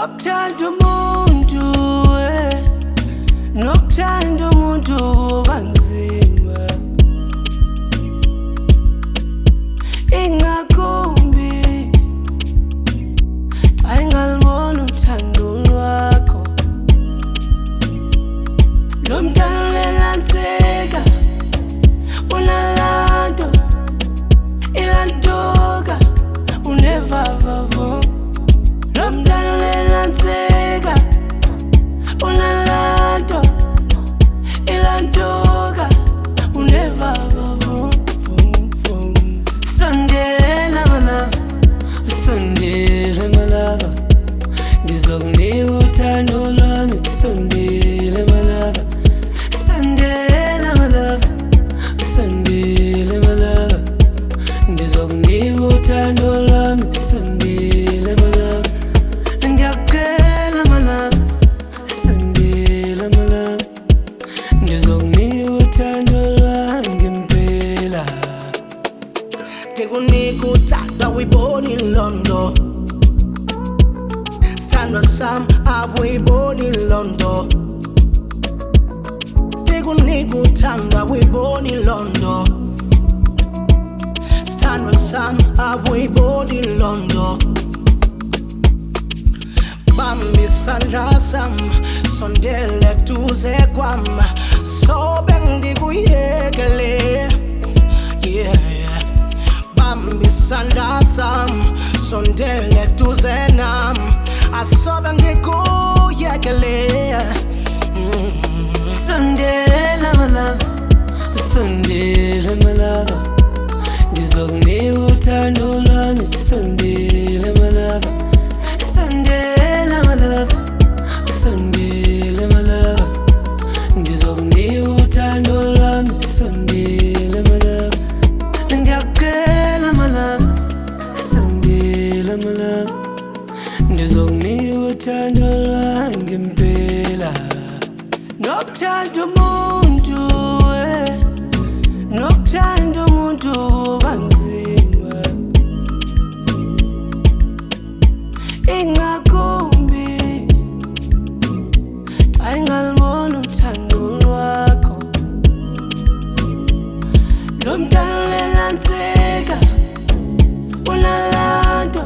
Nokuthanda umuntu nokuthanda umuntu kanzima ingakumbi ayingalibona uthando lwakho lo mntana ulenganseka unalanto ilantoka unevavavo lo mntana ulenganseka unalanto ilantoka unevavavo sondela malava sondela malava ngizokunika uthando lwami sondela malava sondela malava sondela malava ngizokunika uthando lwami sondela malava ngiyacela malava sondela malava ngizokunika uthando lwami ngempela tikunika uthando awuyiboni londo sithandwa sami awuyiboni londo tikunika uthando awuyiboni londo sithandwa sami awuyiboni londo bamba isandla sami sondele duze kwami sobe ngikuyekele yeah bamba isandla sami sondele duze nami asobe ngikuyekele sondela malava sondela malava ngizokunika uthando lwami sondela malava sondela malava sondela malava ngizokunika uthando lwami sondela malava ngiyacela malava sondela malava ngizokunika uthando lwami ngempela nokuthanda umuntu nokuthanda umuntu kanzima ingakumbi ayingalibona uthando lwakho lo mntana ulenganseka unalanto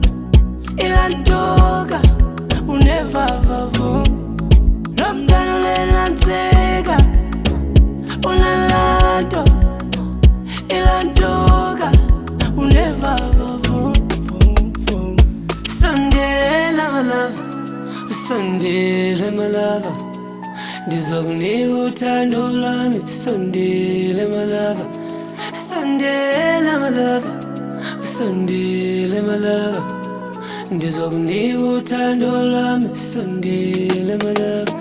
ilantoka unevavavo lo mntana ulenganseka unalanto ilantoka unevavavo sondela malava sondela malava ngizokunika uthando lwami sondela malava sondela malava sondela malava ngizokunika uthando lwami sondela malava